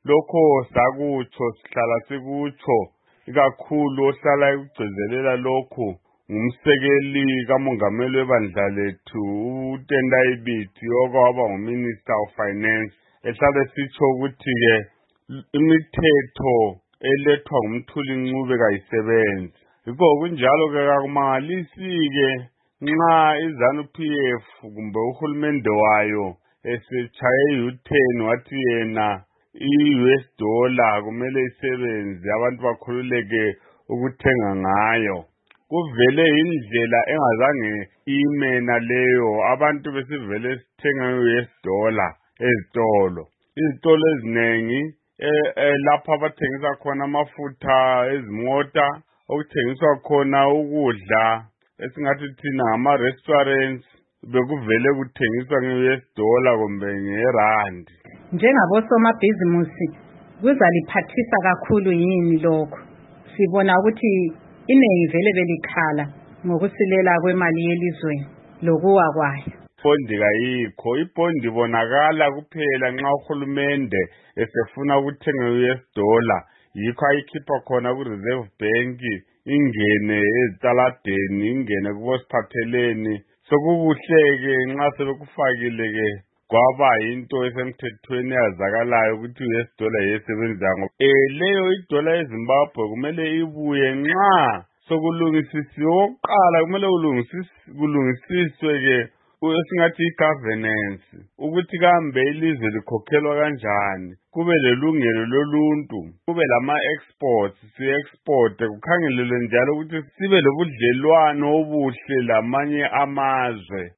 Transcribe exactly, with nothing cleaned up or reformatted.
lokho sakutsho sihlala sikutsho ikakhulu ohlala ekugcizelela lokhu ngumsekeli kamongameli webandla lethu uTendai Biti okwaba nguMinister of Finance ehlale sitsho ukuthi-ke imithetho elethwa ngumthuli ncube kayisebenzi. Yikho kunjalo-ke kakumangalisi-ke nxa iZANU-P F kumbe uhulumende wayo esechaye U ten wathi yena i-U S dollar kumele isebenze abantu bakhululeke ukuthenga ngayo. Kuvele indlela engazange imena leyo, abantu besivele sithenga i-U S dollar ezitolo. Izitolo ezinengi lapha abathengisa khona amafutha ezimota, okuthengiswa khona ukudla esingathi thina ngama-restaurants, bekuvele kuthengiswa nge-U S dollar kumbe ngerandi. Njengabosomabhizimusi kuzaliphathisa kakhulu yini lokho? Sibona ukuthi iningi vele belikhala ngokusilela kwemali yelizweni lokuwa kwayo. Ibondi kayikho, ibondi ibonakala kuphela nxa uhulumende esefuna ukuthenga i-U S dollar, yikho ayikhipha khona ku-Reserve Bank ingene ezitaladeni, ingene kubosiphatheleni. Sokukuhle-ke nxa sebekufakile-ke kwaba yinto esemthethweni yazakalayo ukuthi i-U S dollar yesebenza ngoba eh leyo idola eZimbabwe kumele ibuye nxa sokulungisisiwe. Oqala kumele kulungisiswe-ke esingathi i-governance ukuthi kambe ilizwe likhokhelwa kanjani, kube lelungelo loluntu, kube lama-exports, si-exporte, kukhangelelwe njalo ukuthi sibe lobudlelwano obuhle lamanye amazwe.